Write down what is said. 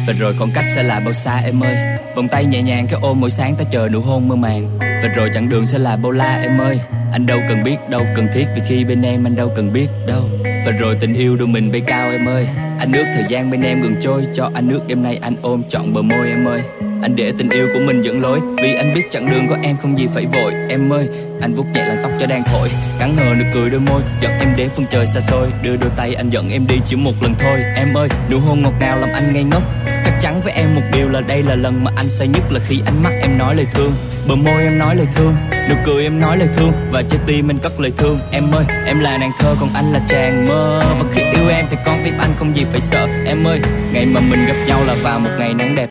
Và rồi khoảng cách sẽ là bao xa em ơi. Vòng tay nhẹ nhàng cái ôm mỗi sáng ta chờ nụ hôn mơ màng. Và rồi chặng đường sẽ là bao la em ơi. Anh đâu cần biết, đâu cần thiết, vì khi bên em anh đâu cần biết đâu. Và rồi tình yêu đưa mình bay cao em ơi. Anh ước thời gian bên em ngừng trôi, cho anh ước đêm nay anh ôm trọn bờ môi em ơi. Anh để tình yêu của mình dẫn lối, vì anh biết chặng đường của em không gì phải vội em ơi. Anh vuốt nhẹ làn tóc cho đang thổi, cắn hờ nụ cười đôi môi, dẫn em đến phương trời xa xôi. Đưa đôi tay anh dẫn em đi chỉ một lần thôi em ơi. Nụ hôn ngọt ngào làm anh ngây ngốc. Chắc chắn với em một điều là đây là lần mà anh say nhất, là khi ánh mắt em nói lời thương, bờ môi em nói lời thương, nụ cười em nói lời thương, và trái tim em cất lời thương em ơi. Em là nàng thơ còn anh là chàng mơ, và khi yêu em thì con tim anh không gì phải sợ em ơi. Ngày mà mình gặp nhau là vào một ngày nắng đẹp.